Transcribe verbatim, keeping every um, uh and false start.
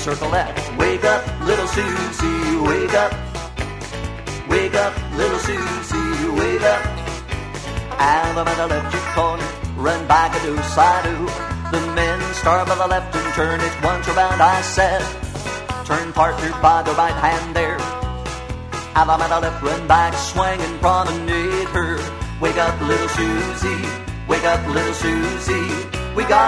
circle left. Wake up, little Susie, wake up. Wake up, little Susie, wake up. And I'm at the left cheek corner, run back a do side do. The men start by the left and turn it once around, I said. Turn partner by the right hand there. And I'm at the left, run back, swing and promenade her. Wake up, little Susie, wake up, little Susie. We got